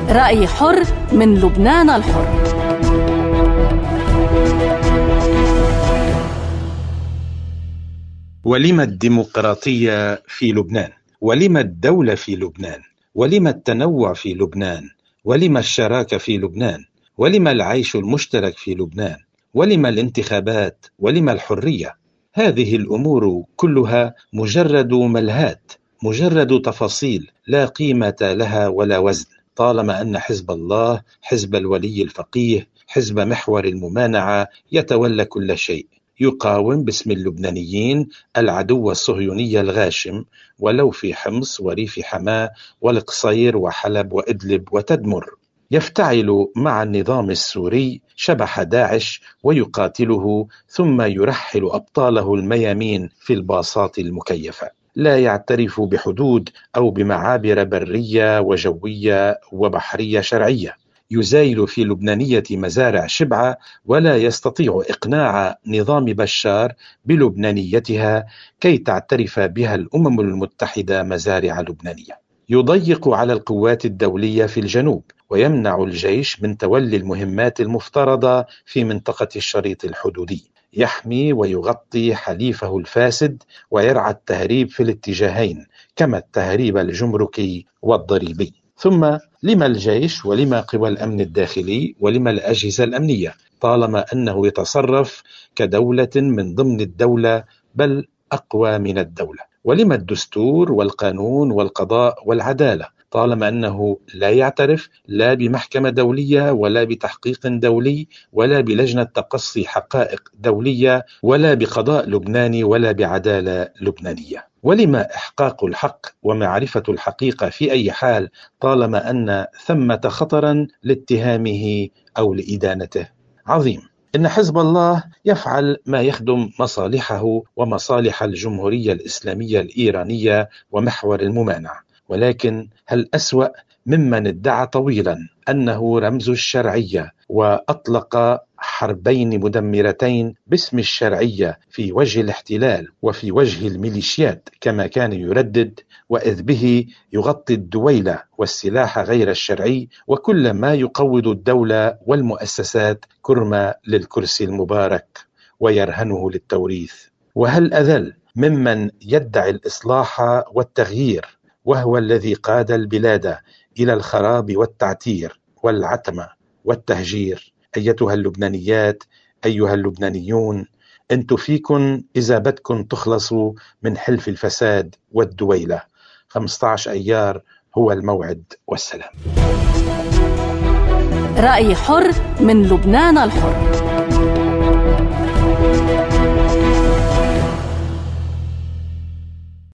رأي حر من لبنان الحر. ولم الديمقراطية في لبنان؟ ولم الدولة في لبنان؟ ولم التنوع في لبنان؟ ولم الشراكة في لبنان؟ ولم العيش المشترك في لبنان؟ ولم الانتخابات؟ ولم الحرية؟ هذه الأمور كلها مجرد ملهات، مجرد تفاصيل لا قيمة لها ولا وزن، طالما أن حزب الله، حزب الولي الفقيه، حزب محور الممانعة يتولى كل شيء، يقاوم باسم اللبنانيين العدو الصهيوني الغاشم، ولو في حمص وريف حماة والقصير وحلب وإدلب وتدمر. يفتعل مع النظام السوري شبح داعش ويقاتله، ثم يرحل أبطاله الميامين في الباصات المكيفة. لا يعترف بحدود أو بمعابر برية وجوية وبحرية شرعية. يزايل في لبنانية مزارع شبعة، ولا يستطيع إقناع نظام بشار بلبنانيتها كي تعترف بها الأمم المتحدة مزارع لبنانية. يضيق على القوات الدولية في الجنوب، ويمنع الجيش من تولي المهمات المفترضة في منطقة الشريط الحدودي. يحمي ويغطي حليفه الفاسد، ويرعى التهريب في الاتجاهين، كما التهريب الجمركي والضريبي. ثم لما الجيش؟ ولما قوى الأمن الداخلي؟ ولما الأجهزة الأمنية؟ طالما أنه يتصرف كدولة من ضمن الدولة، بل أقوى من الدولة. ولما الدستور والقانون والقضاء والعدالة؟ طالما أنه لا يعترف لا بمحكمة دولية ولا بتحقيق دولي ولا بلجنة تقصي حقائق دولية ولا بقضاء لبناني ولا بعدالة لبنانية. ولما إحقاق الحق ومعرفة الحقيقة في أي حال، طالما أن ثمة خطرا لاتهامه أو لإدانته؟ عظيم. إن حزب الله يفعل ما يخدم مصالحه ومصالح الجمهورية الإسلامية الإيرانية ومحور الممانعة، ولكن هل أسوأ ممن ادعى طويلا أنه رمز الشرعية وأطلق حربين مدمرتين باسم الشرعية في وجه الاحتلال وفي وجه الميليشيات كما كان يردد، وإذ به يغطي الدويلة والسلاح غير الشرعي وكل ما يقوض الدولة والمؤسسات كرمة للكرسي المبارك ويرهنه للتوريث؟ وهل أذل ممن يدعي الإصلاح والتغيير، وهو الذي قاد البلاد إلى الخراب والتعتير والعتمة والتهجير؟ أيتها اللبنانيات، أيها اللبنانيون، أنتم فيكن إذا بدكن تخلصوا من حلف الفساد والدويلة. 15 أيار هو الموعد، والسلام. رأي حر من لبنان الحر.